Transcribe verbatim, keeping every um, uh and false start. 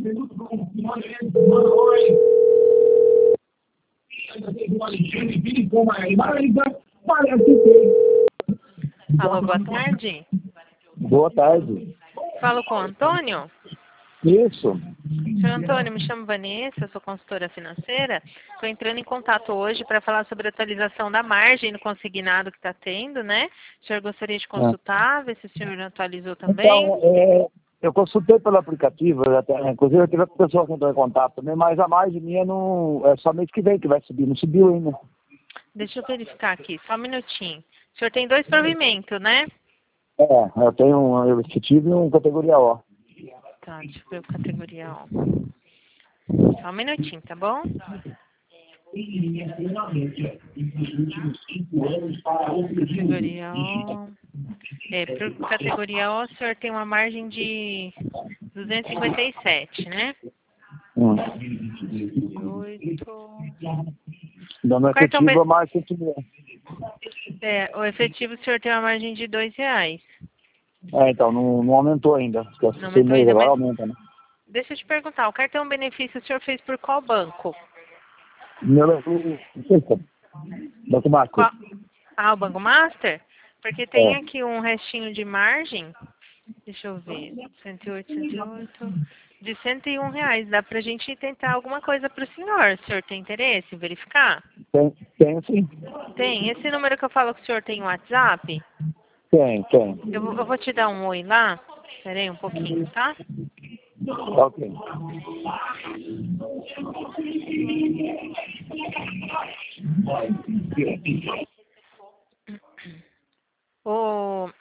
Alô, boa tarde. Boa tarde. Falo com o Antônio? Isso. Senhor Antônio, me chamo Vanessa, sou consultora financeira. Estou entrando em contato hoje para falar sobre a atualização da margem no consignado que está tendo, né? O senhor gostaria de consultar, ver se o senhor atualizou também? Então, é, eu consultei pelo aplicativo, até, inclusive eu tive a pessoa que entrou em contato também, mas a margem minha não, é só mês que vem que vai subir, não subiu ainda. Deixa eu verificar aqui, só um minutinho. O senhor tem dois provimentos, né? É, eu tenho um efetivo e um categoria O. Tá, deixa eu ver a categoria O. Só um minutinho, tá bom? Categoria O. É, para categoria O, o senhor tem uma margem de duzentos e cinquenta e sete, né? Hum. oito. Então, no O cartão efetivo, ben- a margem continua. É, o efetivo o senhor tem uma margem de dois reais. É, então, não, não aumentou ainda. Porque Não esse aumentou mês ainda, agora mas aumenta, né? deixa eu te perguntar, o cartão benefício o senhor fez por qual banco? Meu, o Banco Master. Qual? Ah, o Banco Master? Porque tem É. aqui um restinho de margem, deixa eu ver, cento e oito, cento e oito, de cento e um reais. Dá pra gente tentar alguma coisa pro senhor. O senhor tem interesse em verificar? Tem, tem sim. Tem. Esse número que eu falo que o senhor tem WhatsApp, Tem, tem. eu, vou- eu vou te dar um oi lá. Espera aí um pouquinho, tá? Ok. O